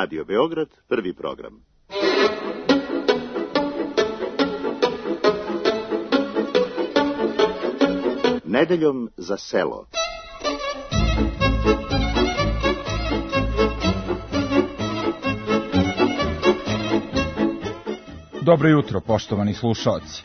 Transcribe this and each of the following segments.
Radio Beograd, prvi program. Nedeljom za selo. Dobro jutro, poštovani slušaoci.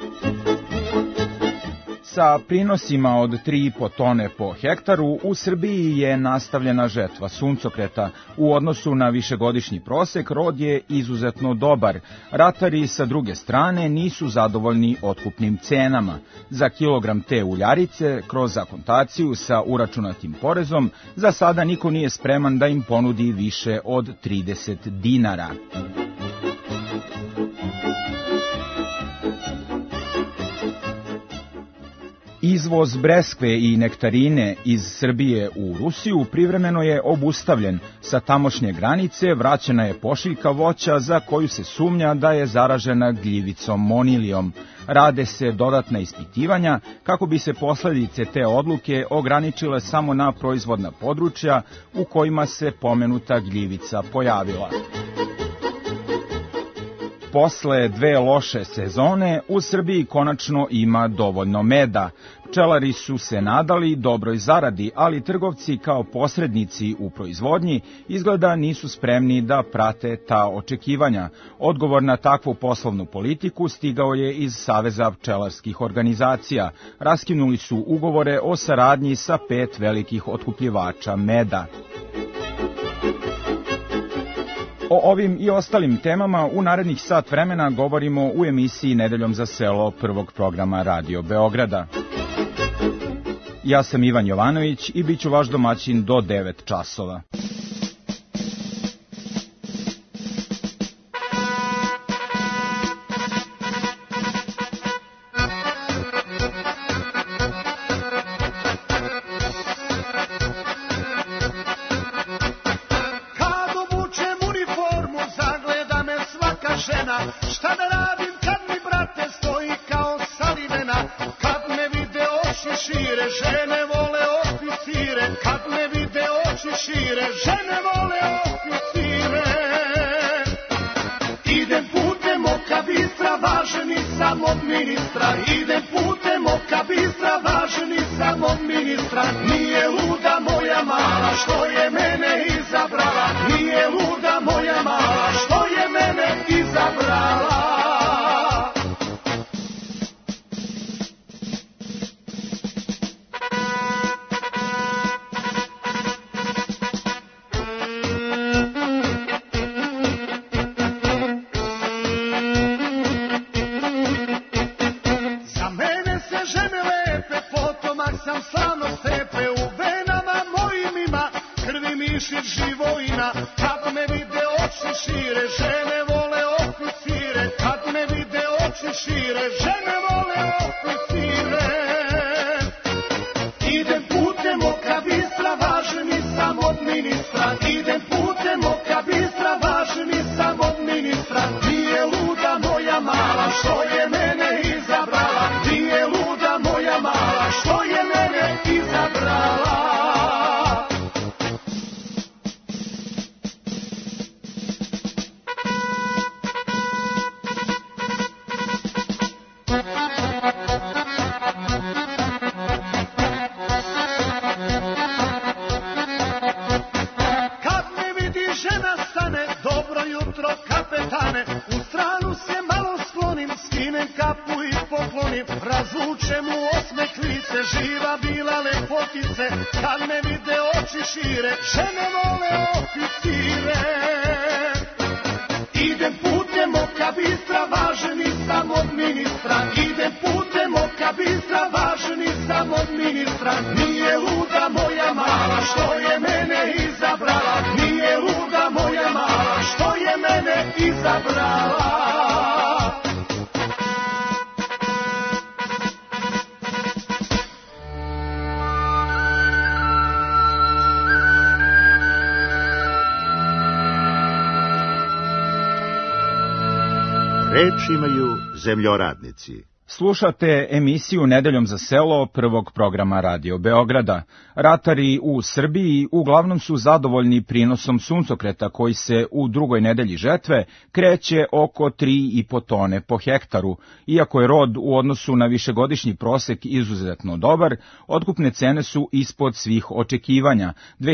Sa prinosima od 3,5 tone po hektaru u Srbiji je nastavljena žetva suncokreta. U odnosu na višegodišnji prosek, rod je izuzetno dobar. Ratari sa druge strane nisu zadovoljni otkupnim cenama. Za kilogram te uljarice, kroz akontaciju sa uračunatim porezom, za sada niko nije spreman da im ponudi više od 30 dinara. Izvoz breskve i nektarine iz Srbije u Rusiju privremeno je obustavljen. Sa tamošnje granice vraćena je pošiljka voća za koju se sumnja da je zaražena gljivicom monilijom. Rade se dodatna ispitivanja kako bi se posledice te odluke ograničile samo na proizvodna područja u kojima se pomenuta gljivica pojavila. Posle 2 loše sezone, u Srbiji konačno ima dovoljno meda. Pčelari su se nadali dobroj zaradi, ali trgovci kao posrednici u proizvodnji izgleda nisu spremni da prate ta očekivanja. Odgovor na takvu poslovnu politiku stigao je iz Saveza pčelarskih organizacija. Raskinuli su ugovore o saradnji sa 5 velikih otkupljivača meda. O ovim i ostalim temama u narednih sat vremena govorimo u emisiji Nedeljom za selo prvog programa Radio Beograda. Ja sam Ivan Jovanović i bit ću vaš domaćin do 9 časova. Reč imaju zemljoradnici. Slušate emisiju Nedeljom za selo prvog programa Radio Beograda. Ratari u Srbiji uglavnom su zadovoljni prinosom suncokreta koji se u drugoj nedelji žetve kreće oko 3,5 tone po hektaru. Iako je rod u odnosu na višegodišnji prosek izuzetno dobar, otkupne cene su ispod svih očekivanja.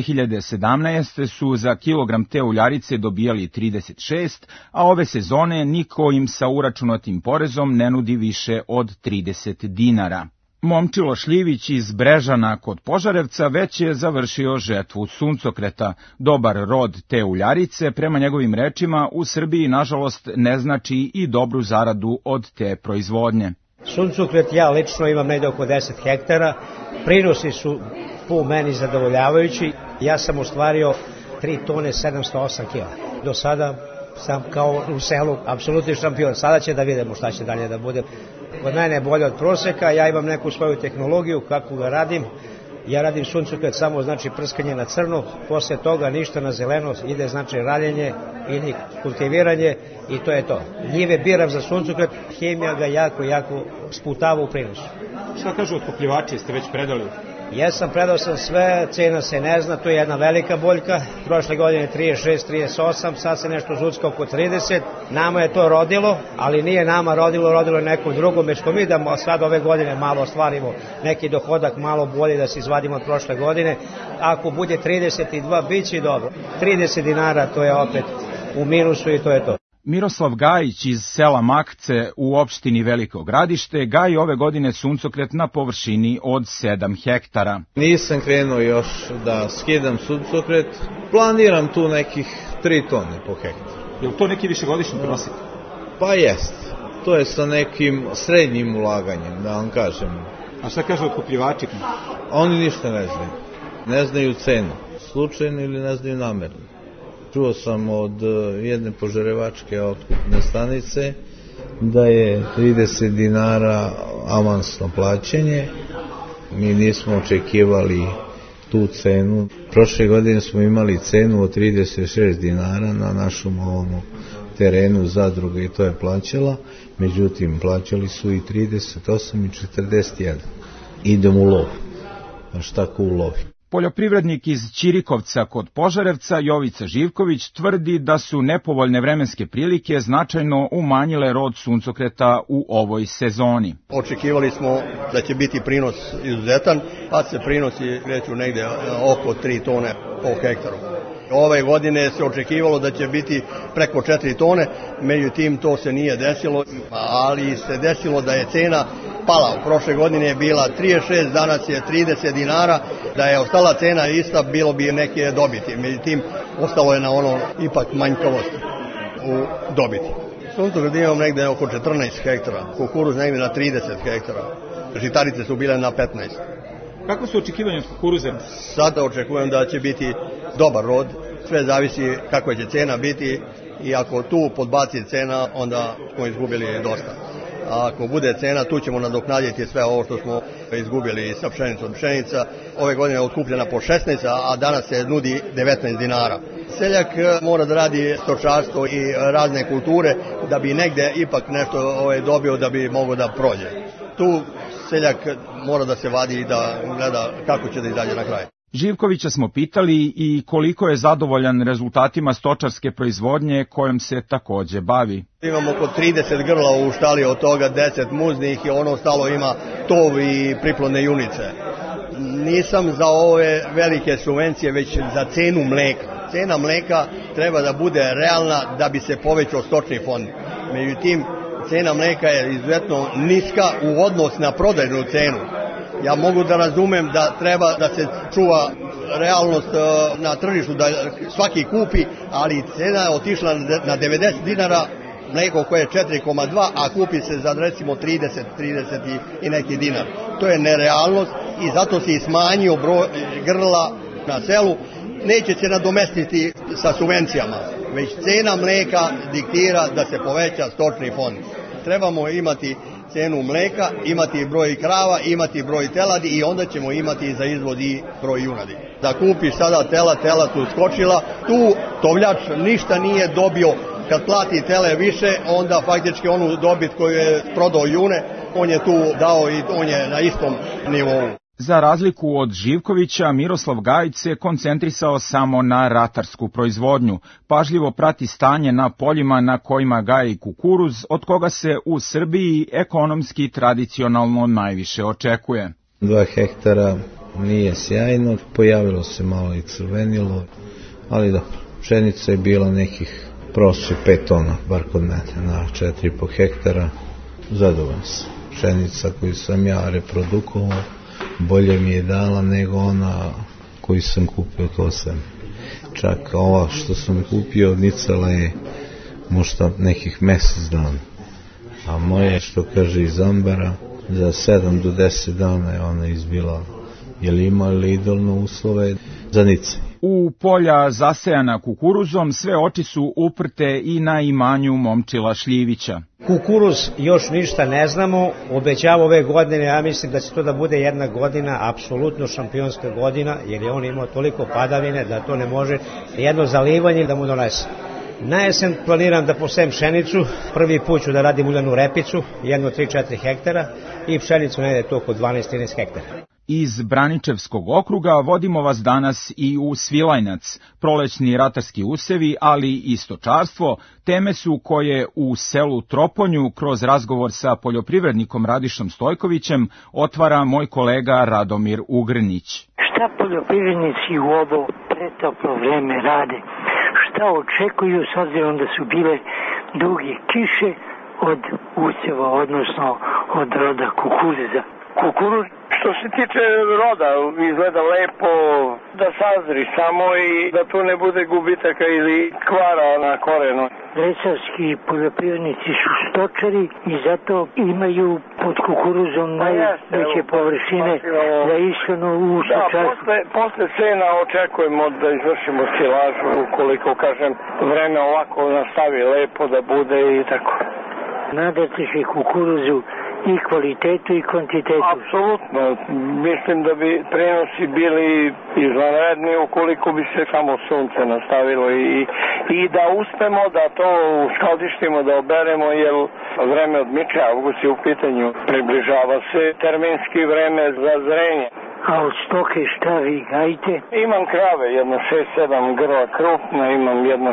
2017. su za kilogram te uljarice dobijali 36, a ove sezone niko im sa uračunatim porezom ne nudi više od 30 dinara. Momčilo Šljivić iz Brežana kod Požarevca već je završio žetvu suncokreta. Dobar rod te uljarice, prema njegovim rečima, u Srbiji nažalost ne znači i dobru zaradu od te proizvodnje. Suncokret ja lično imam negde oko 10 hektara, prinosi su po meni zadovoljavajući, ja sam ostvario 3 tone 708 kila. Do sada sam kao u selu apsolutni šampion, sada će da vidimo šta će dalje da bude. Kod mene je bolje od proseka, ja imam neku svoju tehnologiju, kako ga radim. Ja radim suncokret samo znači prskanje na crno, posle toga ništa na zeleno, ide znači raljenje ili kultiviranje i to je to. Njive biram za suncokret, hemija ga jako sputava u prinosu. Šta kažu otkupljivači, ste već predali? Jesam, predao sam sve, cena se ne zna, to je jedna velika boljka. Prošle godine 36, 38, sad se nešto zucka oko 30. Nama je to rodilo, ali nije nama rodilo je nekom drugom, već mi da sad ove godine malo ostvarimo neki dohodak malo bolje da se izvadimo od prošle godine. Ako bude 32, bit će dobro. 30 dinara, to je opet u minusu i to je to. Miroslav Gajić iz sela Makce u opštini Veliko Gradište gaji ove godine suncokret na površini od 7 hektara. Nisam krenuo još da skidam suncokret, planiram tu nekih 3 tone po hektaru. Je li to neki višegodišnji prosjek? Pa jest, to je sa nekim srednjim ulaganjem, da vam kažem. A šta kažu otkupljivači? Oni ništa ne znaju cenu, slučajno ili ne znaju namerno. Čuo sam od jedne požarevačke otkupne stanice da je 30 dinara avansno plaćanje. Mi nismo očekivali tu cenu. Prošle godine smo imali cenu od 36 dinara na našom ovom terenu zadruge i to je plaćala. Međutim, plaćali su i 38 i 41. Idem u lov. A šta ko u lovi? Poljoprivrednik iz Ćirikovca kod Požarevca, Jovica Živković, tvrdi da su nepovoljne vremenske prilike značajno umanjile rod suncokreta u ovoj sezoni. Očekivali smo da će biti prinos izuzetan, pa se prinosi kreću negde oko 3 tone po hektaru. Ove godine se očekivalo da će biti preko 4 tone, međutim to se nije desilo, ali se desilo da je cena pala. Prošle godine je bila 36, danas je 30 dinara, da je ostala cena ista, bilo bi neke dobiti, međutim ostalo je na ono ipak manjkavosti u dobiti. Suncokret imam negde oko 14 hektara, kukuruz negde na 30 hektara, žitarice su bile na 15. Kako su očekivanja od kukuruza? Sada očekujem da će biti dobar rod, sve zavisi kako će cena biti i ako tu podbaci cena, onda smo izgubili dosta. A ako bude cena, tu ćemo nadoknaditi sve ovo što smo izgubili sa pšenicom. Pšenica ove godine je otkupljena po 16, a danas se nudi 19 dinara. Seljak mora da radi stočarstvo i razne kulture da bi negde ipak nešto dobio da bi mogao da prođe. Tu seljak mora da se vadi i da gleda kako će da izađe na kraj. Živkovića smo pitali i koliko je zadovoljan rezultatima stočarske proizvodnje kojom se takođe bavi. Imamo oko 30 grla u štali, od toga 10 muznih i ono ostalo ima tov i priplodne junice. Nisam za ove velike subvencije, već za cenu mleka. Cena mleka treba da bude realna da bi se povećao stočni fond. Međutim, cena mleka je izuzetno niska u odnos na prodajnu cenu. Ja mogu da razumem da treba da se čuva realnost na tržištu, da svaki kupi, ali cena je otišla na 90 dinara, mleko koje je 4,2, a kupi se za recimo 30 i neki dinar. To je nerealnost i zato se i smanjio broj grla na selu. Neće se nadomestiti sa subvencijama, već cena mleka diktira da se poveća stočni fond. Trebamo imati cenu mleka, imati broj krava, imati broj teladi i onda ćemo imati za izvoz i broj junadi. Da kupiš sada tela su skočila, tu tovljač ništa nije dobio. Kad plati tele više, onda faktički onu dobit koju je prodao june, on je tu dao i on je na istom nivou. Za razliku od Živkovića, Miroslav Gajić se koncentrisao samo na ratarsku proizvodnju. Pažljivo prati stanje na poljima na kojima gaji kukuruz, od koga se u Srbiji ekonomski tradicionalno najviše očekuje. 2 hektara nije sjajno, pojavilo se malo i crvenilo, ali dobro, pšenica je bila nekih prosjek 5 tona, bar kod mene, na 4,5 hektara, zadovoljan sam. Pšenica koju sam ja reprodukovao, bolje mi je dala nego ona koju sam kupio kao sam. Čak ova što sam kupio nicala je možda nekih mesec dana. A moje, što kaže iz ambara, za 7 do 10 dana je ona izbila. Je li imali idolne uslove za nice? U polja zasejana kukuruzom sve oči su uprte i na imanju Momčila Šljivića. Kukuruz još ništa ne znamo, obećava ove godine, ja mislim da će to da bude jedna godina, apsolutno šampionska godina, jer je on imao toliko padavine da to ne može jedno zalivanje da mu donese. Na jesen planiram da posejem pšenicu, prvi put ću da radim uljanu repicu, jedno 3-4 hektara i pšenicu negde to oko 12-13 hektara. Iz Braničevskog okruga vodimo vas danas i u Svilajnac, prolećni ratarski usevi, ali i stočarstvo, teme su koje u selu Troponju kroz razgovor sa poljoprivrednikom Radišom Stojkovićem otvara moj kolega Radomir Ugrnić. Šta poljoprivrednici u ovo pretoplo vreme rade? Šta očekuju s obzirom da su bile duge kiše od useva, odnosno od roda kukuruza? Kukuruz, što se tiče roda, izgleda lepo, da sazri samo i da tu ne bude gubitaka ili kvara na korenu. Resavski poljoprivrednici su stočari i zato imaju pod kukuruzom najveće površine za ishranu u stočarstvu. Posle cena očekujemo da izvršimo silažu, ukoliko, kažem, vreme ovako nastavi lepo da bude i tako. Nadate se kukuruzu i kvalitetu i kvantitetu. Apsolutno. Mislim da bi prenosi bili izvanredni ukoliko bi se samo sunce nastavilo i da uspemo da to uskladištimo, da oberemo, jer vreme odmiče, avgust je u pitanju. Približava se terminski vreme za zrenje. A od stoke šta vi gajite? Imam krave, jedno 6-7 grla krupna, imam jedno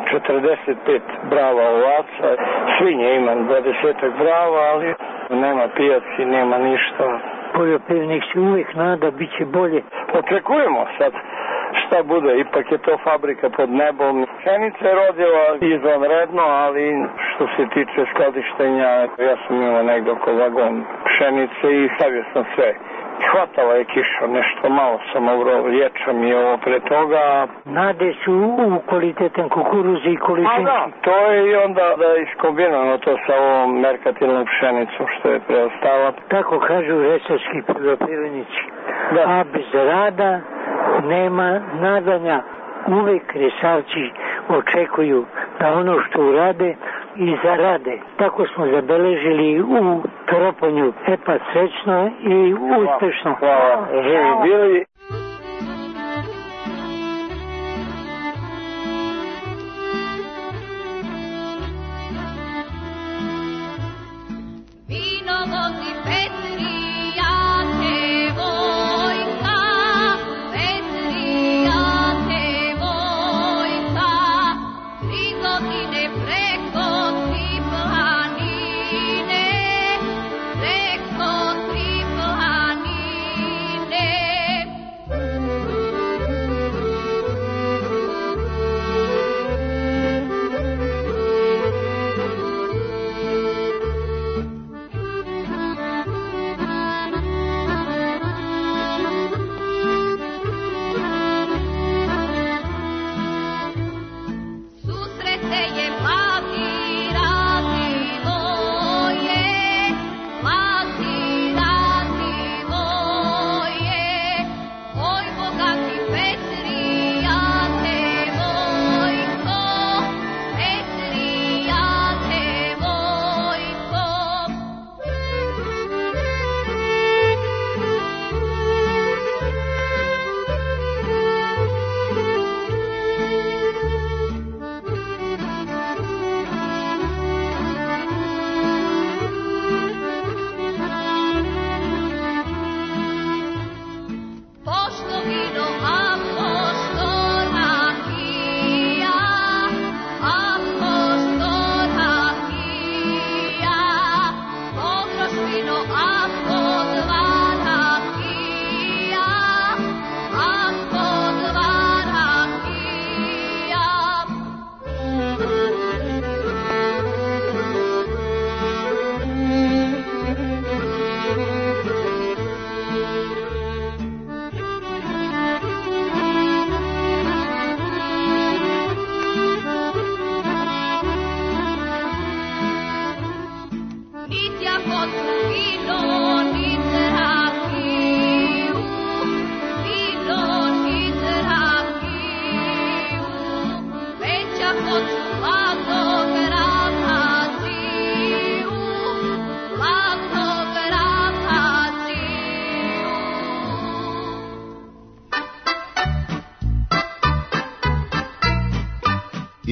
45 brava ovaca, svinje imam 20 brava, ali nema pijaci, nema ništa. Poljoprivrednik se uvijek nada, bit će bolje. Očekujemo sad šta bude, ipak je to fabrika pod nebom. Pšenica je rodila izvanredno, ali što se tiče skladištenja, ja sam imao negdje oko vagon pšenice i stavio sam sve. Hvatala je kiša, nešto malo sam obrao, lječa mi je ovo pre toga. Nade su u kvalitetan kukuruz i količin. Da, to je i onda da je iskombinano to sa ovom merkatilnom pšenicom što je preostala. Tako kažu resavski poljoprivrednici. Da. A bez rada nema nadanja. Uvek resavci očekuju da ono što urade i zarade. Tako smo zabeležili u Troponju. Pa srećno i uspešno. Hvala. Živi bili.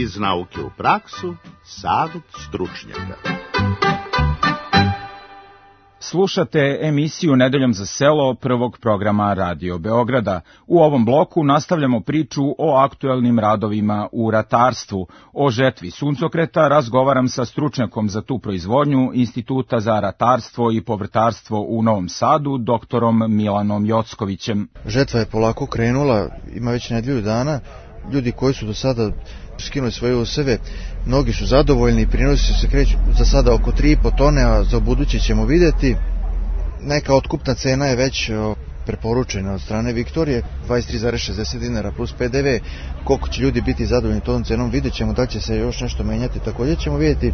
Iz nauke u praksu, savjet stručnjaka. Slušate emisiju Nedeljom za selo prvog programa Radio Beograda. U ovom bloku nastavljamo priču o aktuelnim radovima u ratarstvu. O žetvi suncokreta razgovaram sa stručnjakom za tu proizvodnju Instituta za ratarstvo i povrtarstvo u Novom Sadu, doktorom Milanom Jockovićem. Žetva je polako krenula, ima već nedelju dana. Ljudi koji su do sada skinuli svoje useve, mnogi su zadovoljni, prinosi se kreću za sada oko 3,5 tone, a za buduće ćemo vidjeti. Neka otkupna cena je već preporučena od strane Viktorije, 23,60 dinara plus PDV. Koliko će ljudi biti zadovoljni tom cenom, vidjet ćemo, da će se još nešto menjati, također ćemo vidjeti.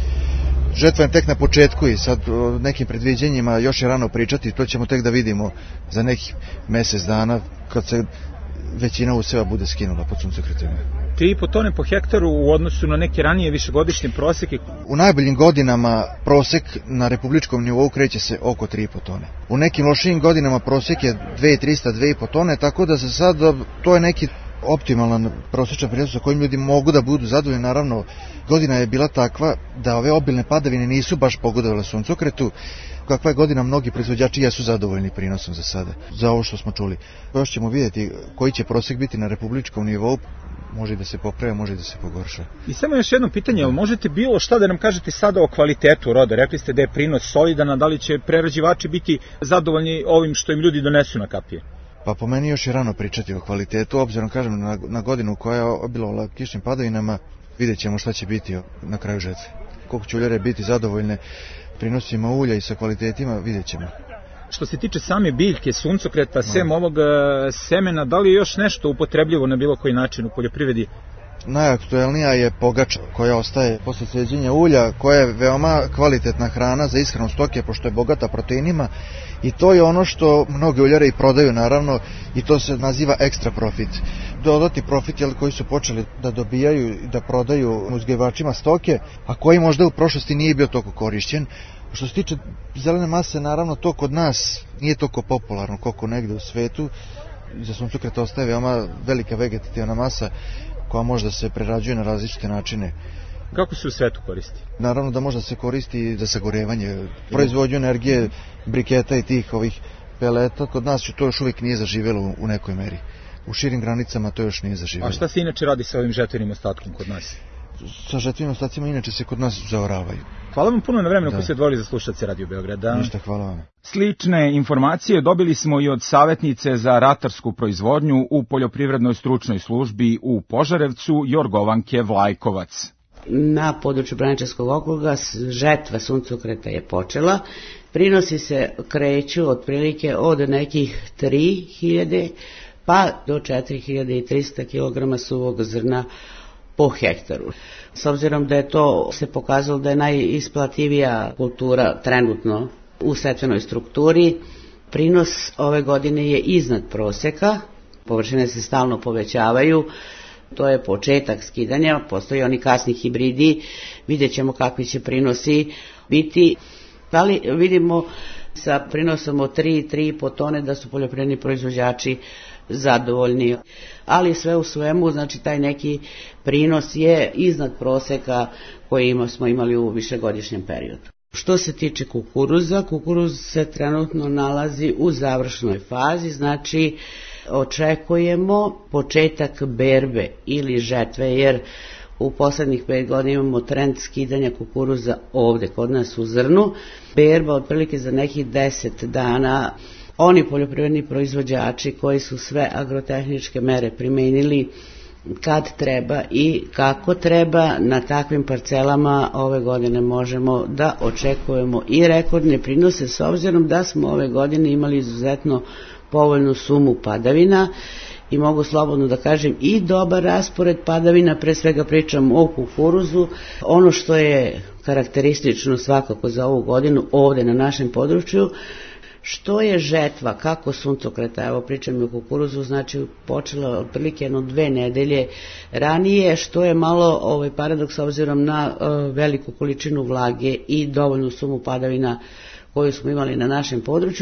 Žetva je tek na početku i sad o nekim predviđenjima još je rano pričati, to ćemo tek da vidimo za nekih mjesec dana kad se većina useva bude skinula pod suncokretima. 3,5 tone po hektaru u odnosu na neke ranije višegodišnje proseke? U najboljim godinama prosek na republičkom nivou kreće se oko 3,5 tone. U nekim lošijim godinama prosek je 2,300, 2,5 tone, tako da za sad to je neki optimalan prosječan prinos sa kojim ljudi mogu da budu zadovoljni. Naravno, godina je bila takva da ove obilne padavine nisu baš pogodovale suncokretu. Kakva je godina, mnogi proizvođači jesu zadovoljni prinosom za sada, za ovo što smo čuli. Još ćemo vidjeti koji će prosjek biti na republičkom nivou, može da se popravi, može da se pogorša. I samo još jedno pitanje, ali možete bilo šta da nam kažete sada o kvalitetu roda? Rekli ste da je prinos solidan, a da li će prerađivači biti zadovoljni ovim što im ljudi donesu na kapije? Pa po meni još je rano pričati o kvalitetu, obzirom kažem na godinu koja je obilovala kišnim padavinama, vidjet ćemo šta će biti na kraju žetve. Koliko će uljare biti zadovoljne prinosima ulja i sa kvalitetima, vidjet ćemo. Što se tiče same biljke suncokreta, sem ovog semena, da li je još nešto upotrebljivo na bilo koji način u poljoprivredi? Najaktuelnija je pogača koja ostaje posle sređenja ulja, koja je veoma kvalitetna hrana za ishranu stoke, pošto je bogata proteinima, i to je ono što mnogi uljare i prodaju, naravno, i to se naziva ekstra profit. Dodatni profit koji su počeli da dobijaju i da prodaju uzgajivačima stoke, a koji možda u prošlosti nije bio toliko korišćen. Što se tiče zelene mase, naravno to kod nas nije toliko popularno koliko negde u svetu. Za suncokret ostaje veoma velika vegetativna masa koja može da se prerađuje na različite načine. Kako se u svetu koristi? Naravno da može da se koristi za sagorevanje, proizvodnju energije, briketa i tih ovih peleta. Kod nas to još uvijek nije zaživjelo u nekoj meri. U širim granicama to još nije zaživjelo. A šta se inače radi sa ovim žetvenim ostatkom kod nas? Sa žetvenim ostacima inače se kod nas zaoravaju. Hvala vam puno na vremenu koji ste odvojili za slušatelje Radio Beograda. Ništa, hvala vam. Slične informacije dobili smo i od savjetnice za ratarsku proizvodnju u Poljoprivrednoj stručnoj službi u Požarevcu, Jorgovanke Vlajkovac. Na području Braničevskog okruga žetva suncokreta je počela. Prinosi se kreću otprilike od nekih 3.000 pa do 4.300 kg suvog zrna po hektaru. S obzirom da je to se pokazalo da je najisplativija kultura trenutno u setvenoj strukturi, prinos ove godine je iznad proseka, površine se stalno povećavaju, to je početak skidanja, postoji oni kasni hibridi, vidjet ćemo kakvi će prinosi biti, ali vidimo sa prinosom od 3,5 tone da su poljoprivredni proizvođači zadovoljni, ali sve u svemu, znači taj neki prinos je iznad proseka koji smo imali u višegodišnjem periodu. Što se tiče kukuruza, kukuruz se trenutno nalazi u završnoj fazi, znači očekujemo početak berbe ili žetve, jer u poslednjih 5 godina imamo trend skidanja kukuruza ovde kod nas u zrnu. Berba otprilike za nekih 10 dana. Oni poljoprivredni proizvođači koji su sve agrotehničke mere primenili kad treba i kako treba, na takvim parcelama ove godine možemo da očekujemo i rekordne prinose, s obzirom da smo ove godine imali izuzetno povoljnu sumu padavina i mogu slobodno da kažem i dobar raspored padavina, pre svega pričam o kukuruzu. Ono što je karakteristično svakako za ovu godinu ovde na našem području, što je žetva, kako suncokreta, evo pričam i o kukuruzu, znači počela otprilike 2 nedelje ranije, što je malo paradoks obzirom na veliku količinu vlage i dovoljnu sumu padavina koju smo imali na našem području.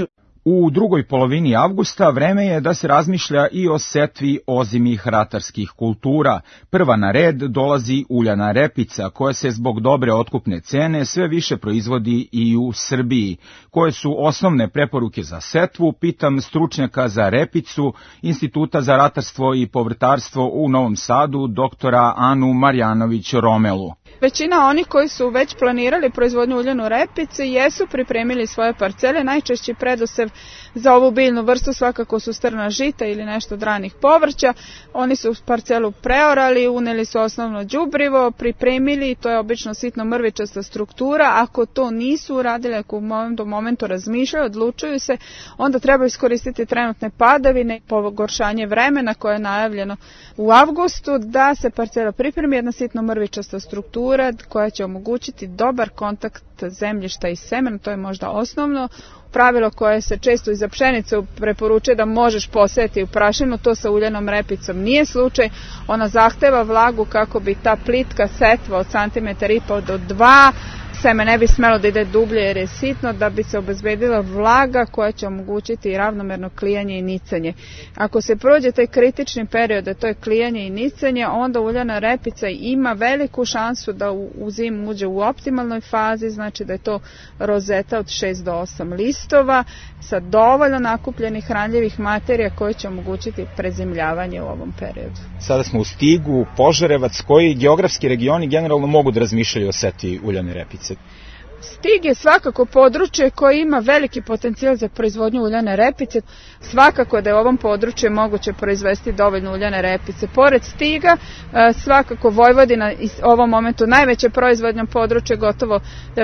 U drugoj polovini avgusta vreme je da se razmišlja i o setvi ozimih ratarskih kultura. Prva na red dolazi uljana repica, koja se zbog dobre otkupne cene sve više proizvodi i u Srbiji. Koje su osnovne preporuke za setvu, pitam stručnjaka za repicu Instituta za ratarstvo i povrtarstvo u Novom Sadu, doktora Anu Marjanović-Romelu. Većina onih koji su već planirali proizvodnju uljanu repice jesu pripremili svoje parcele. Najčešći predusev za ovu biljnu vrstu svakako su strna žita ili nešto od ranih povrća. Oni su parcelu preorali, uneli su osnovno đubrivo, pripremili, to je obično sitno mrvičasta struktura. Ako to nisu uradili, ako do momentu razmišljaju, odlučuju se, onda treba iskoristiti trenutne padavine, pogoršanje vremena koje je najavljeno u avgustu, da se parcela pripremi, jedna sitno mrvičasta struktura koja će omogućiti dobar kontakt zemljišta i semena, to je možda osnovno. Pravilo koje se često i za pšenicu preporučuje da možeš posejati u prašinu, to sa uljanom repicom nije slučaj. Ona zahteva vlagu kako bi ta plitka setva od centimetar i pol do 2, seme ne bi smelo da ide dublje jer je sitno, da bi se obezbedila vlaga koja će omogućiti ravnomerno klijanje i nicanje. Ako se prođe taj kritični period, a to je klijanje i nicanje, onda uljana repica ima veliku šansu da u zimu uđe u optimalnoj fazi, znači da je to rozeta od 6 do 8 listova sa dovoljno nakupljenih hranljivih materija koje će omogućiti prezimljavanje u ovom periodu. Sada smo u Stigu, Požarevac, koji geografski regioni generalno mogu da razmišljaju o setvi uljane repice? Stig je svakako područje koje ima veliki potencijal za proizvodnju uljane repice. Svakako da je u ovom području moguće proizvesti dovoljno uljane repice. Pored Stiga, svakako Vojvodina u ovom momentu najveće proizvodnje područje, gotovo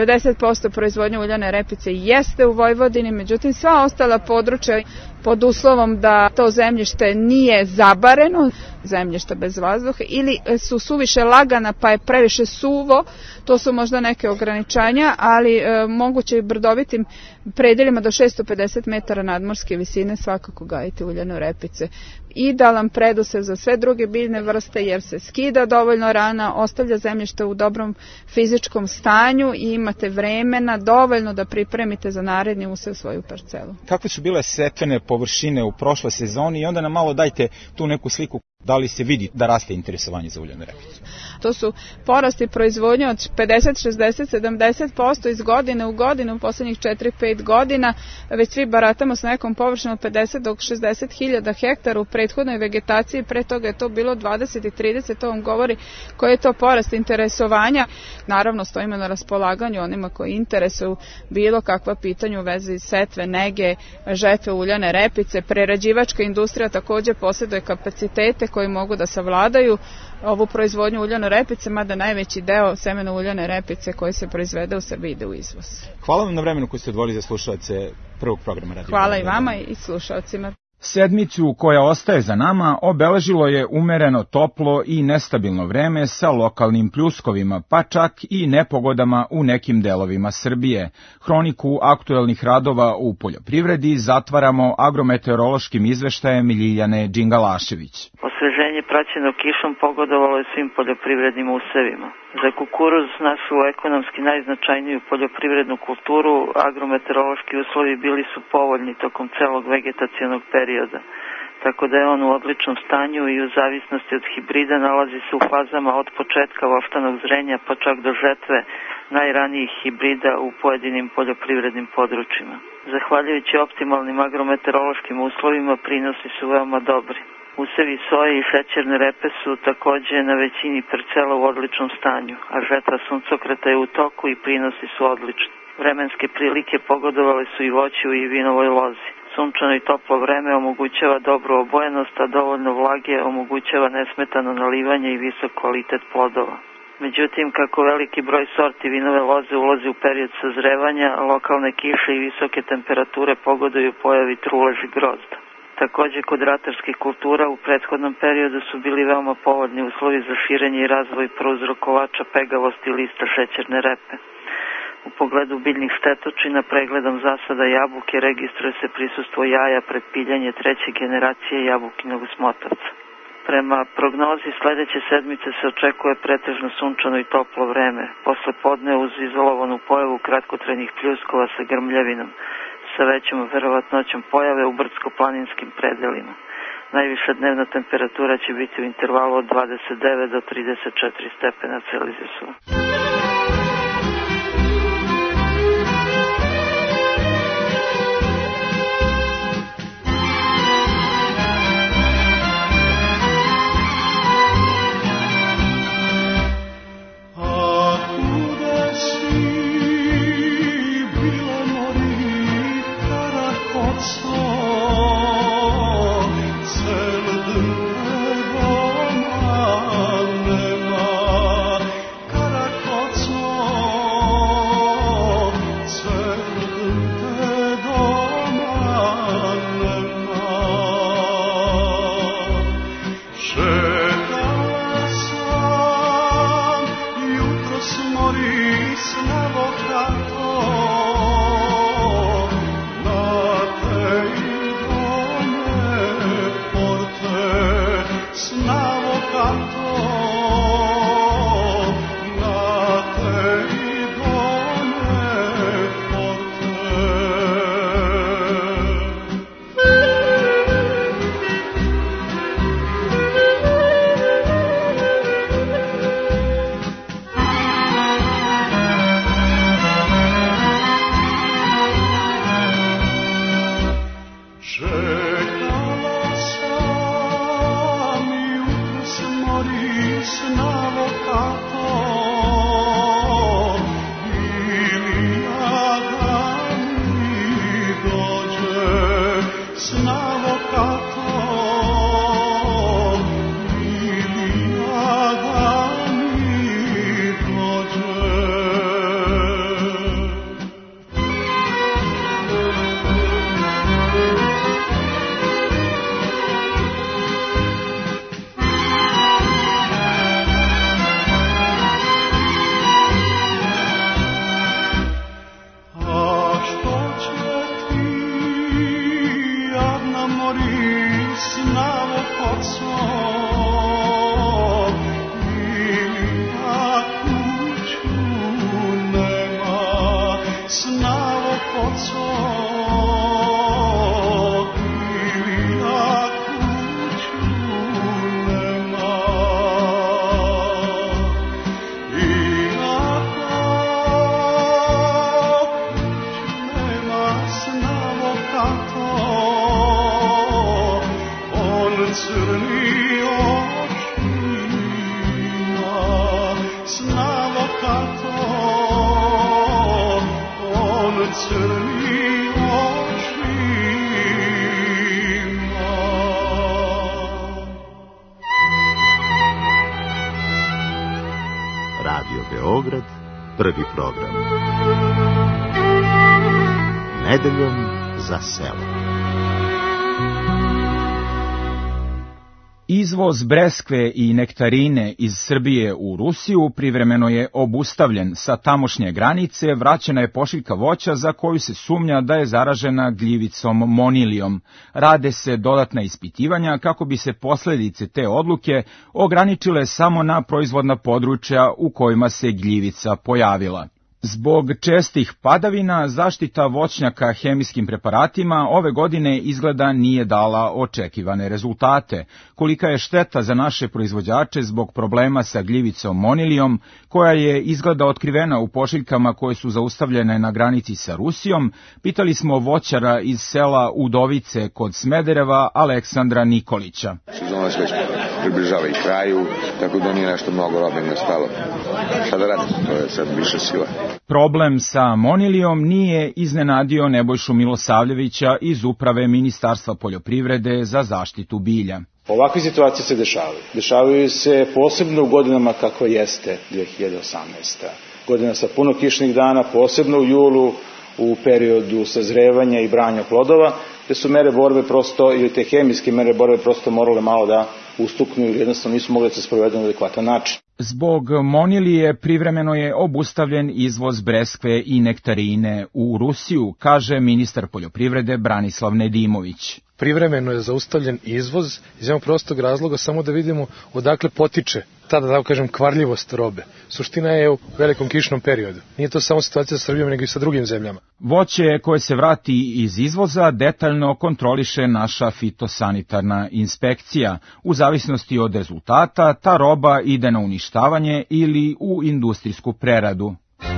90% proizvodnje uljane repice jeste u Vojvodini, međutim sva ostala područja pod uslovom da to zemljište nije zabareno, zemljište bez vazduha, ili su suviše lagana pa je previše suvo, to su možda neke ograničanja, ali moguće i brdovitim predelima do 650 metara nadmorske visine svakako gajiti uljane repice. Idealan predusev za sve druge biljne vrste jer se skida dovoljno rana, ostavlja zemljište u dobrom fizičkom stanju i imate vremena dovoljno da pripremite za naredni usev svoju parcelu. Kakve su bile setvene površine u prošloj sezoni i onda nam malo dajte tu neku sliku, da li se vidi da raste interesovanje za uljanu repicu? To su porasti proizvodnje od 50, 60, 70% iz godine u godinu u poslednjih 4-5 godina. Već svi baratamo s nekom površinom od 50 do 60 hiljada hektara u prethodnoj vegetaciji. Pre toga je to bilo 20 i 30, to vam govori koji je to porast interesovanja. Naravno, stojimo na raspolaganju onima koji interesuju bilo kakva pitanja u vezi setve, nege, žetve uljane repice. Prerađivačka industrija takođe posjeduje kapacitete koji mogu da savladaju ovu proizvodnju uljane repice, mada najveći deo semena uljane repice koji se proizvede u Srbiji ide u izvoz. Hvala vam na vremenu koji ste odvojili za slušalce prvog programa Radio. Hvala i vama i slušalcima. Sedmicu koja ostaje za nama obeležilo je umereno toplo i nestabilno vreme sa lokalnim pljuskovima, pa čak i nepogodama u nekim delovima Srbije. Hroniku aktuelnih radova u poljoprivredi zatvaramo agrometeorološkim izveštajem Ljiljane Đingalašević. Osveženje praćeno kišom pogodovalo je svim poljoprivrednim usevima. Za kukuruz, našu ekonomski najznačajniju poljoprivrednu kulturu, agrometeorološki uslovi bili su povoljni tokom celog vegetacionog perioda, tako da je on u odličnom stanju i u zavisnosti od hibrida nalazi se u fazama od početka voštanog zrenja pa čak do žetve najranijih hibrida u pojedinim poljoprivrednim područjima. Zahvaljujući optimalnim agrometeorološkim uslovima prinosi su veoma dobri. Usevi soje i šećerne repe su takođe na većini parcela u odličnom stanju, a žetva suncokreta je u toku i prinosi su odlični. Vremenske prilike pogodovale su i voću i vinovoj lozi. Sunčano i toplo vreme omogućava dobru obojenost, a dovoljno vlage omogućava nesmetano nalivanje i visok kvalitet plodova. Međutim, kako veliki broj sorti vinove loze ulazi u period sazrevanja, lokalne kiše i visoke temperature pogoduju pojavi truleži grozda. Takođe, kod ratarskih kultura u prethodnom periodu su bili veoma povoljni uslovi za širenje i razvoj prouzrokovača pegavosti lista šećerne repe. U pogledu biljnih štetočina, pregledom zasada jabuke registruje se prisustvo jaja pred piljanje treće generacije jabukinog smotavca. Prema prognozi sledeće sedmice se očekuje pretežno sunčano i toplo vreme. Posle podne uz izolovanu pojavu kratkotrajnih pljuskova sa grmljavinom. sa većom verovatnoćom pojave u brdsko-planinskim predelima. Najviša dnevna temperatura će biti u intervalu od 29 do 34 stepena Celzijusova. Radio Beograd, prvi program. Nedeljom za selo. Izvoz breskve i nektarine iz Srbije u Rusiju privremeno je obustavljen. Sa tamošnje granice vraćena je pošiljka voća za koju se sumnja da je zaražena gljivicom monilijom. Rade se dodatna ispitivanja kako bi se posljedice te odluke ograničile samo na proizvodna područja u kojima se gljivica pojavila. Zbog čestih padavina, zaštita voćnjaka hemijskim preparatima ove godine izgleda nije dala očekivane rezultate. Kolika je šteta za naše proizvođače zbog problema sa gljivicom monilijom, koja je izgleda otkrivena u pošiljkama koje su zaustavljene na granici sa Rusijom, pitali smo voćara iz sela Udovice kod Smedereva, Aleksandra Nikolića. Sezona se već približava i kraju, tako da nije nešto mnogo robe nastalo. Šta da radim, to je sad više sila. Problem sa monilijom nije iznenadio Nebojšu Milosavljevića iz uprave Ministarstva poljoprivrede za zaštitu bilja. Ovakve situacije se dešavaju. Dešavaju se posebno u godinama kako jeste 2018. Godina sa puno kišnih dana, posebno u julu, u periodu sazrevanja i branja plodova, te su mere borbe prosto, ili te hemijske mere borbe prosto morale malo da ustuknu ili jednostavno nisu mogli da se sprovedu na adekvatan način. Zbog monilije privremeno je obustavljen izvoz breskve i nektarine u Rusiju, kaže ministar poljoprivrede Branislav Nedimović. Privremeno je zaustavljen izvoz iz jednog prostog razloga samo da vidimo odakle potiče ta, da tako kažem, kvarljivost robe. Suština je u velikom kišnom periodu. Nije to samo situacija sa Srbijom, nego i sa drugim zemljama. Voće koje se vrati iz izvoza detaljno kontroliše naša fitosanitarna inspekcija. U zavisnosti od rezultata, ta roba ide na uništavanje ili u industrijsku preradu.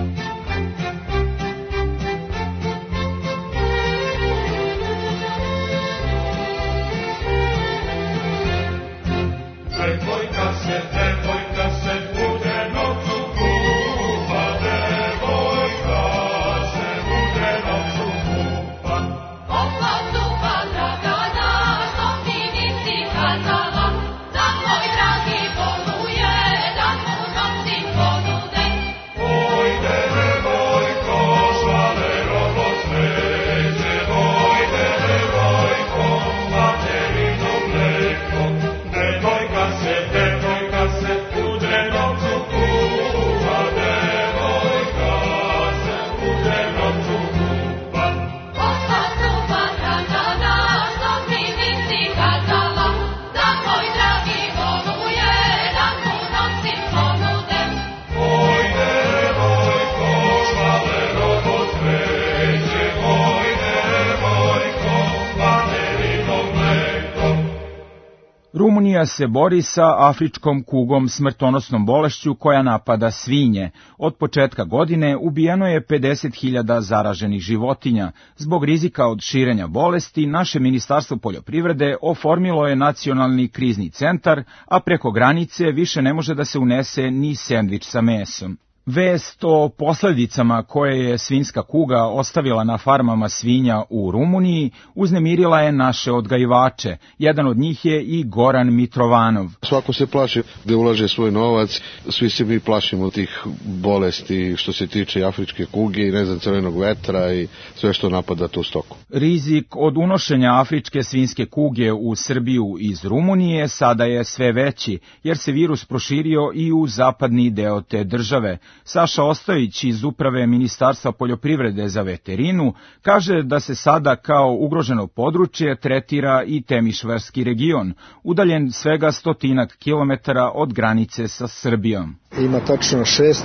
Rumunija se bori sa afričkom kugom, smrtonosnom bolešću koja napada svinje. Od početka godine ubijeno je 50.000 zaraženih životinja. Zbog rizika od širenja bolesti, naše Ministarstvo poljoprivrede oformilo je nacionalni krizni centar, a preko granice više ne može da se unese ni sendvič sa mesom. Vest o posledicama koje je svinjska kuga ostavila na farmama svinja u Rumuniji uznemirila je naše odgajivače. Jedan od njih je i Goran Mitrovanov. Svako se plaši da ulaže svoj novac, svi se mi plašimo tih bolesti što se tiče afričke kuge i crvenog vetra i sve što napada tu stoku. Rizik od unošenja afričke svinjske kuge u Srbiju iz Rumunije sada je sve veći, jer se virus proširio i u zapadni deo te države. Saša Ostojić iz Uprave Ministarstva poljoprivrede za veterinu kaže da se sada kao ugroženo područje tretira i Temišvarski region, udaljen svega 100 kilometara od granice sa Srbijom. Ima tačno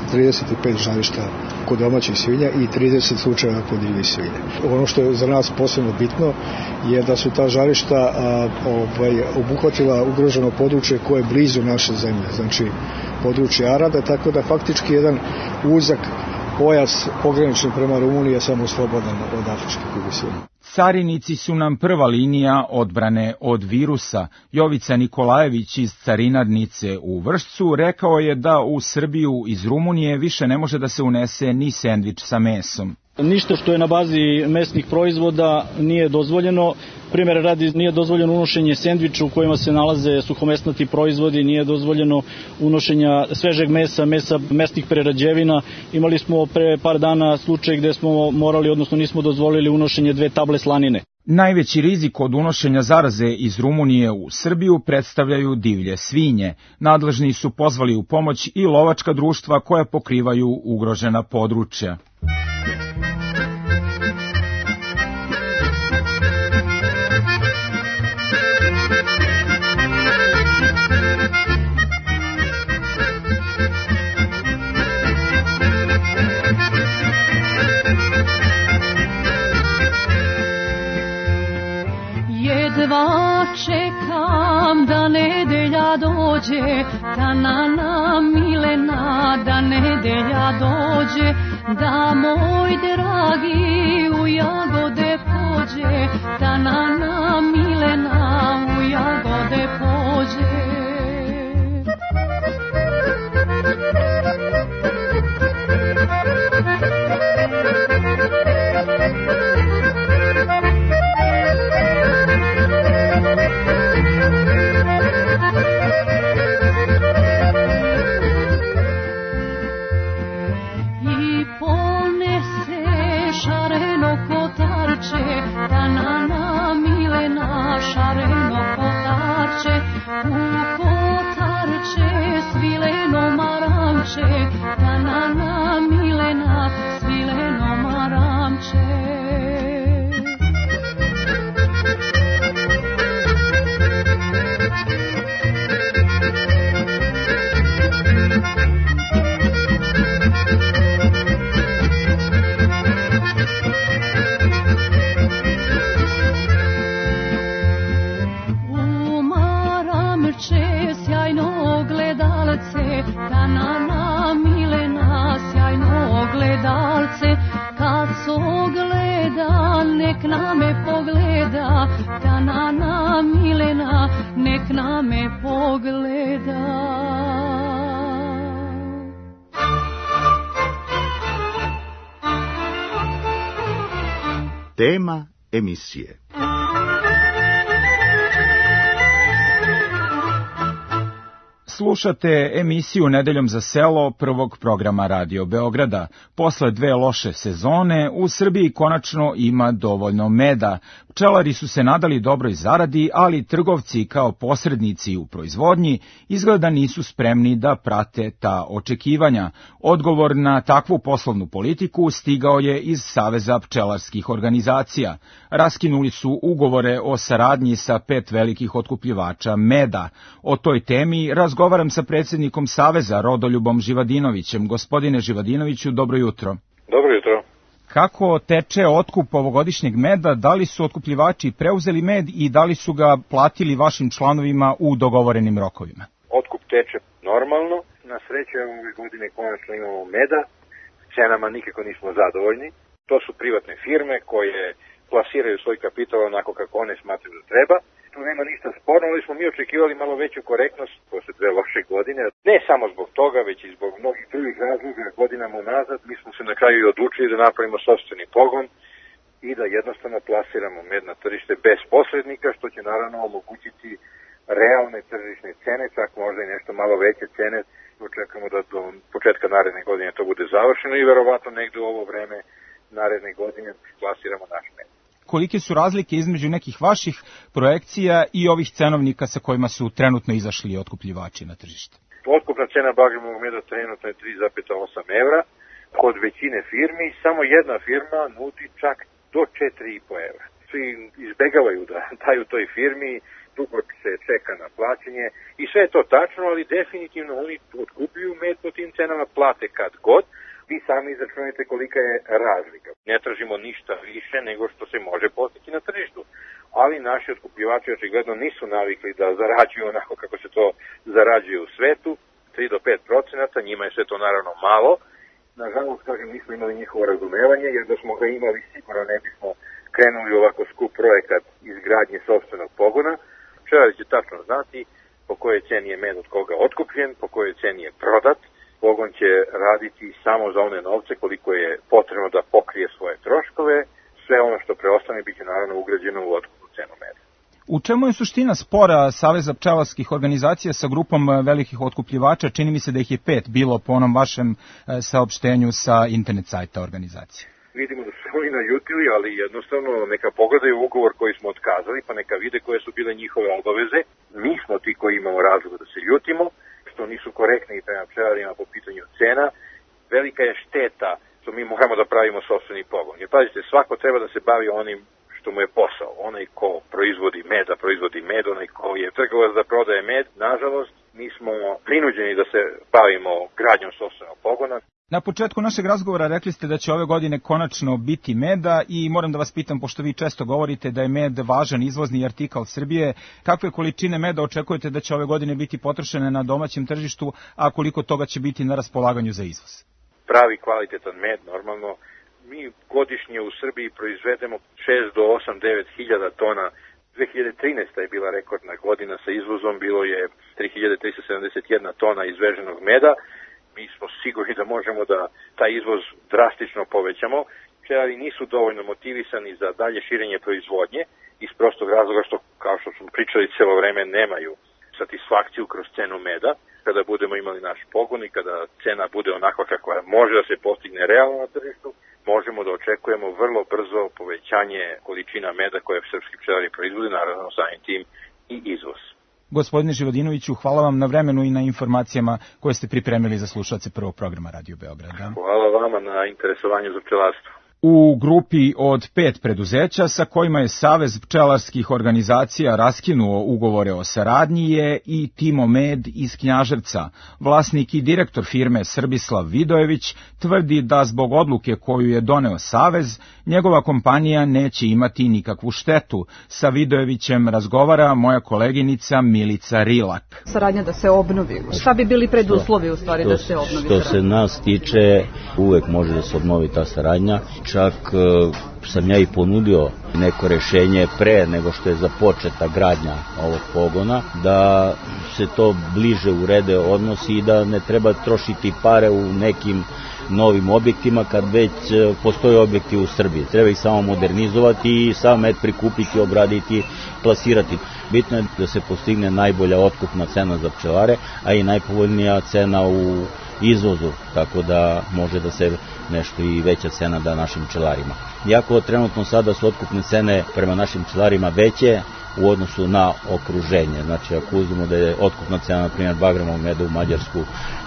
35 žarišta kod domaćih svinja i 30 slučajeva kod divljih svinja. Ono što je za nas posebno bitno je da su ta žarišta obuhvatila ugroženo područje koje je blizu naše zemlje, znači područje Arada, tako da faktički jedan uzak pojas pogranični prema Rumuniji je samo slobodan od afričke kuge svinja. Carinici su nam prva linija odbrane od virusa. Jovica Nikolajević iz Carinarnice u Vršcu rekao je da u Srbiju iz Rumunije više ne može da se unese ni sendvič sa mesom. Ništa što je na bazi mesnih proizvoda nije dozvoljeno. Primjer radi, nije dozvoljeno unošenje sendviča u kojima se nalaze suhomesnati proizvodi, nije dozvoljeno unošenja svežeg mesa, mesa mesnih prerađevina. Imali smo pre par dana slučaj gde smo morali, odnosno nismo dozvolili unošenje 2 table slanine. Najveći rizik od unošenja zaraze iz Rumunije u Srbiju predstavljaju divlje svinje. Nadležni su pozvali u pomoć i lovačka društva koja pokrivaju ugrožena područja. Jedva čekam da nedelja dođe, tanana milena, da nedelja dođe, da moj dragi u jagode pođe, tanana milena u jagode pođe. Tanana milena šareno kotarče, u nek na me pogleda, tanana Milena, nek na me pogleda. Tema emisije. Slušate emisiju Nedeljom za selo prvog programa Radio Beograda. Posle 2 loše sezone u Srbiji konačno ima dovoljno meda. Pčelari su se nadali dobroj zaradi, ali trgovci kao posrednici u proizvodnji izgleda nisu spremni da prate ta očekivanja. Odgovor na takvu poslovnu politiku stigao je iz Saveza pčelarskih organizacija. Raskinuli su ugovore o saradnji sa 5 velikih otkupljivača meda. O toj temi razgovaram sa predsjednikom Saveza Rodoljubom Živadinovićem. Gospodine Živadinoviću, dobro jutro. Dobro jutro. Kako teče otkup ovogodišnjeg meda, da li su otkupljivači preuzeli med i da li su ga platili vašim članovima u dogovorenim rokovima? Otkup teče normalno, na sreću ove godine konačno imamo meda, cenama nikako nismo zadovoljni. To su privatne firme koje plasiraju svoj kapital onako kako one smatraju da treba. Tu nema ništa sporno, ali smo mi očekivali malo veću korektnost posle 2 loše godine. Ne samo zbog toga, već i zbog mnogih drugih razloga godinama unazad. Mi smo se na kraju i odlučili da napravimo sopstveni pogon i da jednostavno plasiramo med na tržište bez posrednika, što će naravno omogućiti realne tržišne cene, čak možda i nešto malo veće cene. Očekujemo da do početka naredne godine to bude završeno i verovatno negde u ovo vreme naredne godine plasiramo naš med. Kolike su razlike između nekih vaših projekcija i ovih cenovnika sa kojima su trenutno izašli otkupljivači na tržište? Otkupna cena bagremovog meda trenutno je 3,8 evra. Kod većine firmi samo jedna firma nudi čak do 4,5 evra. Svi izbegavaju da daju toj firmi, dugo se čeka na plaćanje i sve je to tačno, ali definitivno oni otkupljuju med po tim cenama, plate kad god. Vi sami izračunajte kolika je razlika. Ne tražimo ništa više nego što se može postići na tržištu. Ali naši otkupljivači očigledno nisu navikli da zarađuju onako kako se to zarađuje u svetu, 3 do 5%, njima je sve to naravno malo. Nažalost, kažem, nismo imali njihovo razumevanje, jer da smo ga imali sigurno ne bismo krenuli ovako skup projekat izgradnje sopstvenog pogona. Pčelari će tačno znati po kojoj ceni je med od koga otkupljen, po kojoj ceni je prodat. Pogon će raditi samo za one novce koliko je potrebno da pokrije svoje troškove. Sve ono što preostane biće naravno ugrađeno u otkupnu cenu meda. U čemu je suština spora Saveza pčelarskih organizacija sa grupom velikih otkupljivača? Čini mi se da ih je 5 bilo po onom vašem saopštenju sa internet sajta organizacije. Vidimo da su oni naljutili, ali jednostavno neka pogledaju ugovor koji smo otkazali, pa neka vide koje su bile njihove obaveze. Mi smo ti koji imamo razloga da se ljutimo, što nisu korektni prema pčelarima po pitanju cena. Velika je šteta što mi moramo da pravimo sopstveni pogon. Jer pazite, svako treba da se bavi onim što mu je posao. Onaj ko proizvodi med, onaj ko je trgovac da prodaje med. Nažalost, mi smo prinuđeni da se bavimo gradnjom sopstvenog pogona. Na početku našeg razgovora rekli ste da će ove godine konačno biti meda i moram da vas pitam, pošto vi često govorite da je med važan izvozni artikal Srbije, kakve količine meda očekujete da će ove godine biti potrošene na domaćem tržištu, a koliko toga će biti na raspolaganju za izvoz? Pravi kvalitetan med, normalno. Mi godišnje u Srbiji proizvedemo 6 do 8-9 hiljada tona. 2013. je bila rekordna godina sa izvozom, bilo je 3371 tona izveženog meda. Mi smo sigurni da možemo da taj izvoz drastično povećamo. Pčelari nisu dovoljno motivisani za dalje širenje proizvodnje iz prostog razloga što, kao što smo pričali celo vreme, nemaju satisfakciju kroz cenu meda. Kada budemo imali naš pogon i kada cena bude onakva kakva može da se postigne realno na tržištu, možemo da očekujemo vrlo brzo povećanje količina meda koje srpski pčelari proizvode, naravno samim tim i izvoz. Gospodine Živadinoviću, hvala vam na vremenu i na informacijama koje ste pripremili za slušalce prvog programa Radio Beograda. Hvala vama na interesovanju za pčelarstvo. U grupi od 5 preduzeća sa kojima je Savez pčelarskih organizacija raskinuo ugovore o saradnji je i Timo Med iz Knjaževca. Vlasnik i direktor firme Srbislav Vidojević tvrdi da zbog odluke koju je doneo Savez, njegova kompanija neće imati nikakvu štetu. Sa Vidojevićem razgovara moja koleginica Milica Rilak. Saradnja da se obnovi. Šta bi bili preduslovi u stvari da se obnovi? Što se nas tiče, uvek može da se obnovi ta saradnja. Čak sam ja i ponudio neko rešenje pre nego što je započeta gradnja ovog pogona, da se to bliže urede odnosi i da ne treba trošiti pare u nekim novim objektima kad već postoje objekti u Srbiji. Treba ih samo modernizovati i sam med prikupiti, obraditi, plasirati. Bitno je da se postigne najbolja otkupna cena za pčelare, a i najpovoljnija cena u izvozu, tako da može da se nešto i veća cena da našim pčelarima. Iako trenutno sada su otkupne cene prema našim pčelarima veće u odnosu na okruženje. Znači, ako uzmemo da je otkupna cena, na primjer, bagramog meda u Mađarsku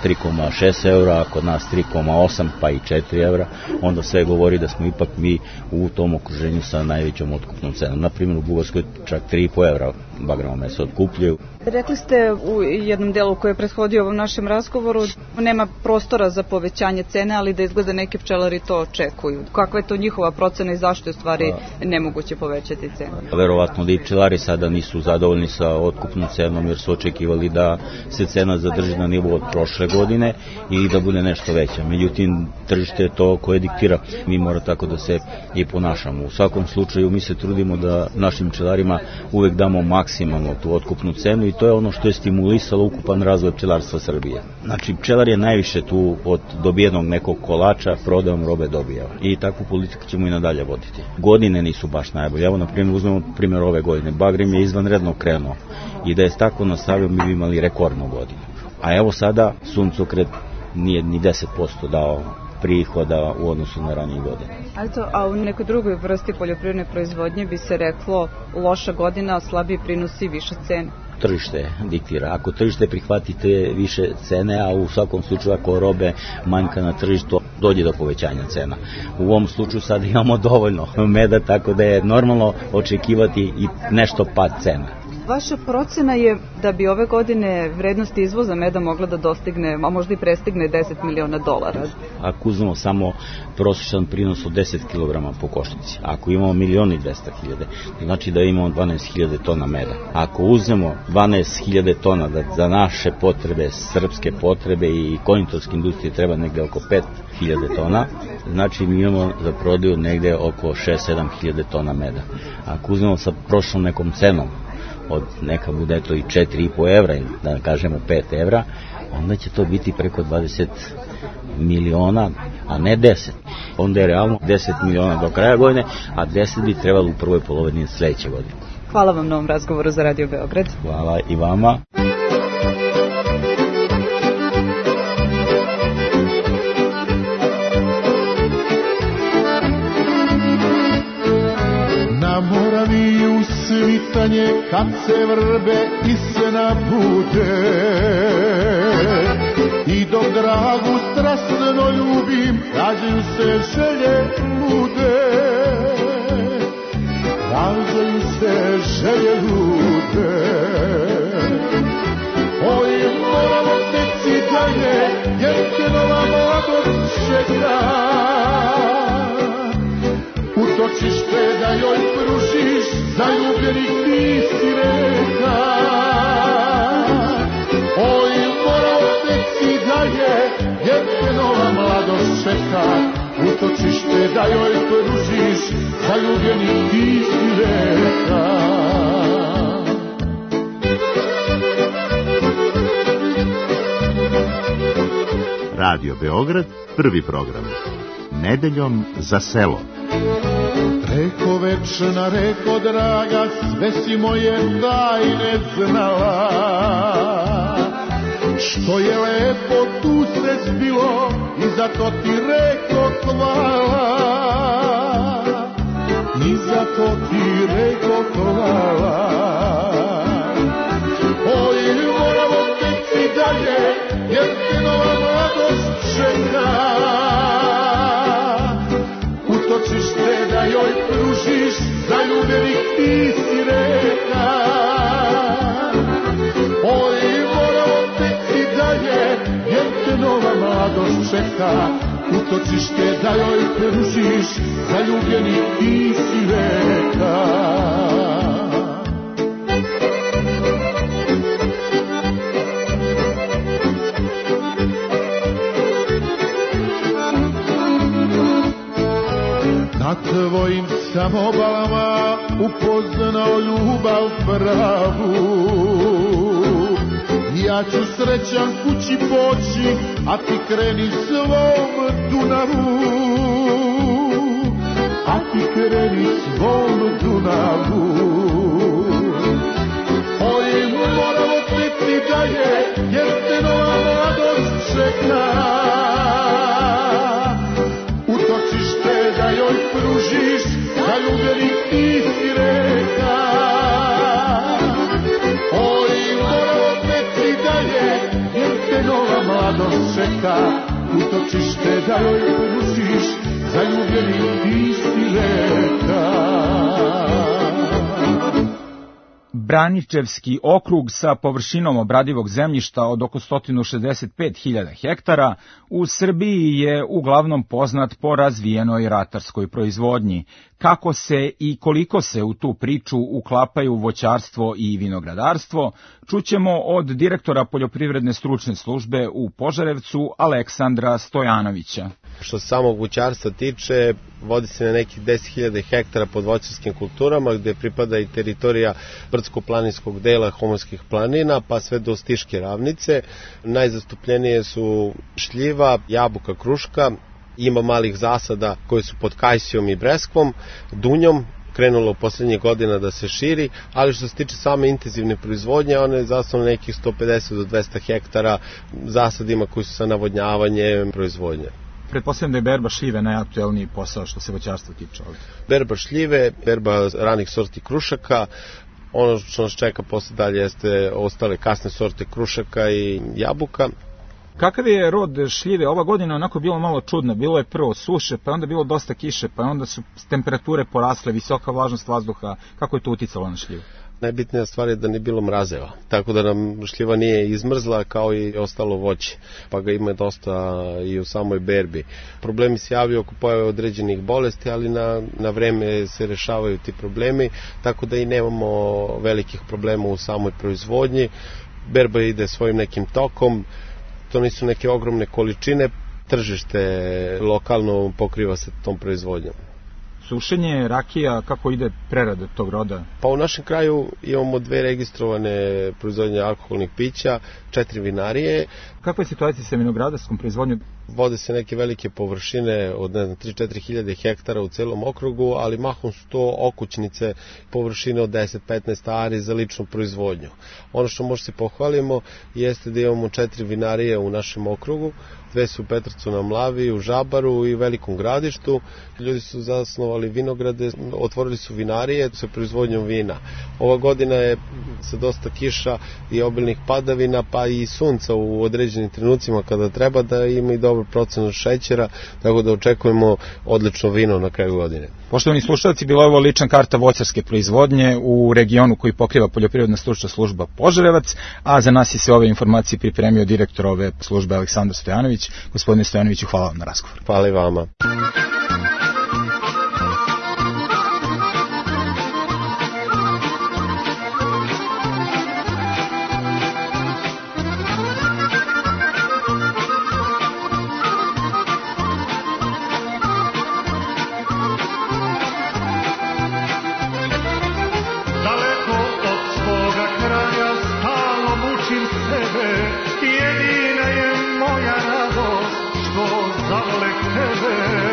3,6 eura, a kod nas 3,8 pa i 4 eura, onda sve govori da smo ipak mi u tom okruženju sa najvećom otkupnom cenom. Na primjer, u Bugarskoj čak 3,5 eura bagramog meda se otkupljuju. Rekli ste u jednom delu koji je prethodio ovom našem razgovoru, nema prostora za povećanje cene, ali da izgleda neki pčelari to očekuju. Kakva je to njihova procena i zašto je stvari nemoguće povećati cenu? Verovatno da i pčelari sada nisu zadovoljni sa otkupnom cenom jer su očekivali da se cena zadrži na nivou od prošle godine i da bude nešto veća. Međutim, tržište je to koje diktira. Mi mora tako da se i ponašamo. U svakom slučaju mi se trudimo da našim pčelarima uvek damo maksimalno tu otkupnu cenu i to je ono što je stimulisalo ukupan razvoj pčelarstva Srbije. Znači, pčelar je najviše tu od dobijenog nekog kolača, prodajom robe dobijao. I takvu politiku ćemo i nadalje voditi. Godine nisu baš najbolje. Evo, na primjer, uzmemo primjer ove godine. Bagrim je izvanredno krenuo i da je tako nastavio, mi bi imali rekordnu godinu. A evo sada suncokret nije ni 10% dao prihoda u odnosu na ranije godine. A u nekoj drugoj vrsti poljoprivredne proizvodnje bi se reklo loša godina, slabiji prinosi, više cene. Tržište diktira. Ako tržište prihvatite više cene, a u svakom slučaju ako robe manjka na tržištu, dođe do povećanja cena. U ovom slučaju sad imamo dovoljno meda, tako da je normalno očekivati i nešto pad cena. Vaša procena je da bi ove godine vrednost izvoza meda mogla da dostigne, a možda i prestigne $10 miliona. Ako uzmemo samo prosječan prinos od 10 kg po košnici, ako imamo 1.200.000, znači da imamo 12.000 tona meda. Ako uzmemo 12.000 tona da za naše potrebe, srpske potrebe i konditorske industrije treba negde oko 5.000 tona, znači mi imamo za prodaju negde oko 6-7.000 tona meda. Ako uzmemo sa prošlom nekom cenom, od neka bude to i 4,5 evra, da kažemo 5 evra, onda će to biti preko 20 miliona, a ne 10. Onda je realno 10 miliona do kraja godine, a 10 bi trebalo u prvoj polovini sledeće godine. Hvala vam na ovom razgovoru za Radio Beograd. Hvala i vama. Svitanje kad se vrbe i se nabude i dok dragu strastveno ljubim rađaju se želje lude, rađaju se želje lude. Oj, moramo teci dalje jer te nova mladost čeka, utočište da joj pružiš, zaljubljenih ti si reka. Oj, moramo teci dalje, jer te nova mladost čeka, utočište da joj pružiš, zaljubljenih ti si reka. Radio Beograd, prvi program. Nedeljom za selo. Reko večna, reko draga, sve si moje tajne znala. Što je lepo tu se zbilo i zato ti reko hvala. I zato ti reko hvala. Oj, moramo teci dalje, jer te nova mladost čeka. Utočište da joj pružiš, zaljubljenih ti si reka. Oj, moramo teci dalje, jer te nova mladost čeka. Utočište da joj pružiš, zaljubljenih ti si reka. na tvojim sam obalama upoznao ljubav pravu. Ja ću srećan kući poći, a ti kreni svom Dunavu, a ti kreni svom Dunavu. Oj, moramo ti dalje, jer te nova mladost čeka. Utočište da joj pružiš, zaljubljenih ti si reka. Oj, moramo ti dalje, jer te nova mladost čeka. Utočište da joj pružiš, zaljubljenih ti si reka. Braničevski okrug sa površinom obradivog zemljišta od oko 165.000 hektara u Srbiji je uglavnom poznat po razvijenoj ratarskoj proizvodnji. Kako se i koliko se u tu priču uklapaju voćarstvo i vinogradarstvo, čućemo od direktora Poljoprivredne stručne službe u Požarevcu Aleksandra Stojanovića. Što se samog voćarstva tiče, vodi se na nekih 10.000 hektara pod voćarskim kulturama, gde pripada i teritorija brdsko-planinskog dela Homonskih planina, pa sve do Stiške ravnice. Najzastupljenije su šljiva, jabuka, kruška, ima malih zasada koji su pod kajsijom i breskvom, dunjom, krenulo u poslednjih godina da se širi, ali što se tiče same intenzivne proizvodnje, ona je zasnovna nekih 150 do 200 hektara zasadima koji su sa navodnjavanjem proizvodnje. Pretpostavljam da je berba šljive najaktuelniji posao što se voćarstva tiče ovdje. Berba šljive, berba ranih sorti krušaka, ono što nas čeka posle dalje jeste ostale kasne sorte krušaka i jabuka. Kakav je rod šljive? Ova godina onako bilo malo čudno. Bilo je prvo suše, pa onda bilo dosta kiše, pa onda su temperature porasle, visoka vlažnost vazduha. Kako je to uticalo na šljivu? Najbitnija stvar je da nije bilo mrazeva, tako da nam šljiva nije izmrzla kao i ostalo voće, pa ga ima dosta i u samoj berbi. Problemi se javljaju oko pojave određenih bolesti, ali na vreme se rešavaju ti problemi, tako da i nemamo velikih problema u samoj proizvodnji. Berba ide svojim nekim tokom, to nisu neke ogromne količine, tržište lokalno pokriva se tom proizvodnjom. Sušenje, rakija, kako ide prerada tog roda? Pa u našem kraju imamo 2 registrovane proizvodnje alkoholnih pića, 4 vinarije. Kakva je situacija sa vinogradarskom proizvodnjom? Vode se neke velike površine od 3-4 hiljade hektara u celom okrugu, ali mahom su to okućnice, površine od 10-15 ari za ličnu proizvodnju. Ono što možda se pohvalimo jeste da imamo 4 vinarije u našem okrugu, 2 su u Petrovcu na Mlavi, u Žabaru i Velikom Gradištu. Ljudi su zasnovali vinograde, otvorili su vinarije sa proizvodnjom vina. Ova godina je sa dosta kiša i obilnih padavina, pa i sunca u određenim trenucima kada treba, da ima i dobar procenat šećera, tako da očekujemo odlično vino na kraju godine. Poštovani slušalci, bila je ovo lična karta voćarske proizvodnje u regionu koji pokriva Poljoprivredna stručna služba Požarevac, a za nas je se ove informacije pripremio direktor ove službe Aleksandar Stojanović. Gospodine Stojanoviću, hvala vam na razgovor. Hvala i vama. Jedina je moja radost što zavolek tebe.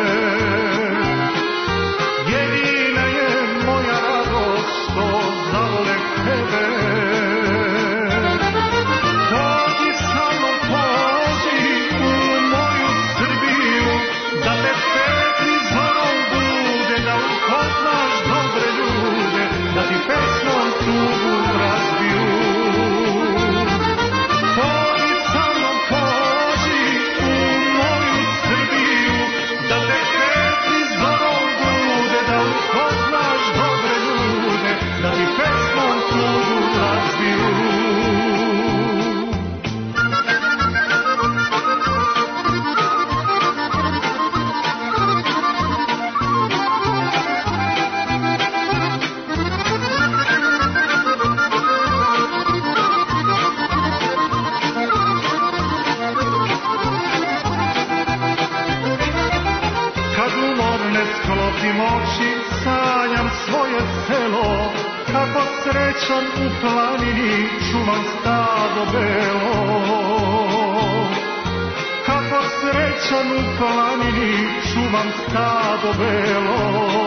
sklopim oči, sanjam svoje selo, kako srećan u planini čuvam stado belo. Kako srećan u planini čuvam stado belo.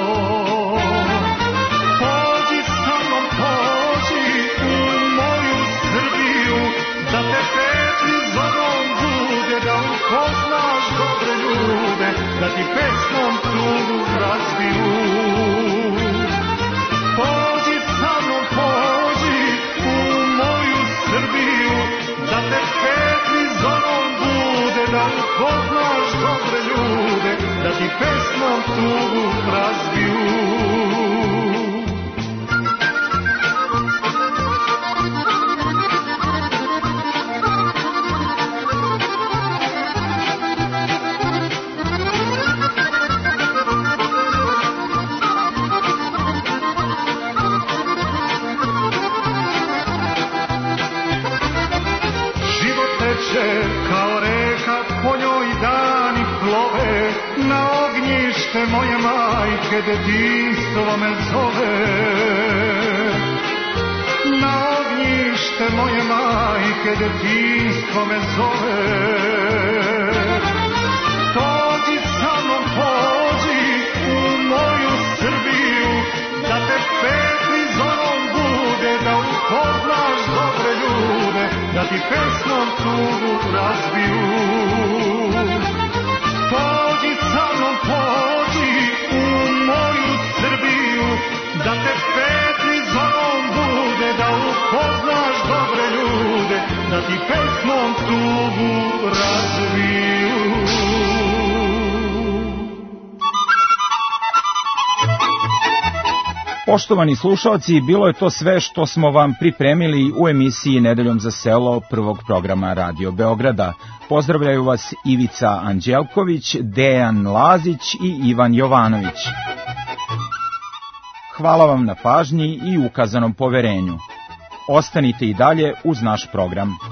Pođi sa mnom, pođi u moju Srbiju, da te petli zorom bude, da upoznaš dobre ljude, da ti pesmom tugu razbiju. Pođi sa mnom, pođi u moju Srbiju, da te petli zorom bude, da upoznaš dobre ljude, da ti pesmom tugu razbiju. Kao reka, po njoj dani plove, na ognjište moje majke detinjstvo me zove. Na ognjište moje majke detinjstvo me zove. Dođi sa mnom, pođi u moju Srbiju, da te petli zorom bude, da upoznaš dobre ljude, da ti pesmom tugu razbiju. Pođi sa mnom, pođi u moju Srbiju, da te petli zorom bude, da upoznaš dobre ljude, da ti pesmom tugu razbiju. Poštovani slušalci, bilo je to sve što smo vam pripremili u emisiji Nedeljom za selo prvog programa Radio Beograda. Pozdravljaju vas Ivica Anđelković, Dejan Lazić i Ivan Jovanović. Hvala vam na pažnji i ukazanom poverenju. Ostanite i dalje uz naš program.